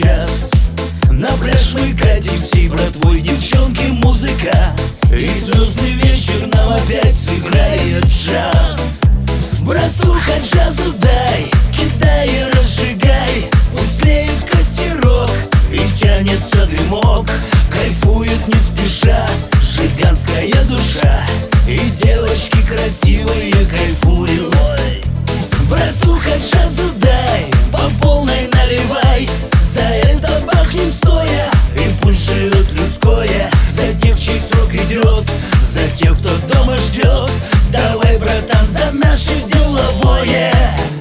час. На пляж мы катим всей братвой, девчонки, музыка, и звездный вечер нам опять сыграет джаз. Братуха, джазу дай, кидай и разжигай, пусть тлеет костерок и тянется дымок. Кайфует не спеша жиганская душа, и девочки красивые кайфуют. Братуха, джазу дай, по полной наливай, за это бахнем стоя, и пусть живет людское. За тех, чей срок идет, за тех, кто дома ждет. Давай, братан, за наше деловое.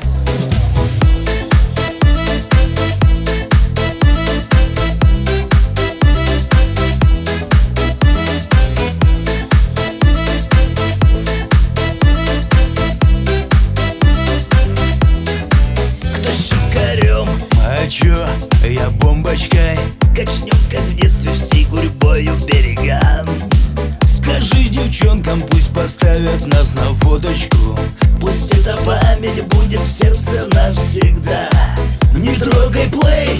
Кто щекарем, а чё, я бомбочкой, качнем, как в детстве, всей гурьбою берегам. Скажи девчонкам, пусть поставят нас на фоточку, пусть эта память будет в сердце навсегда. Не трогай плей,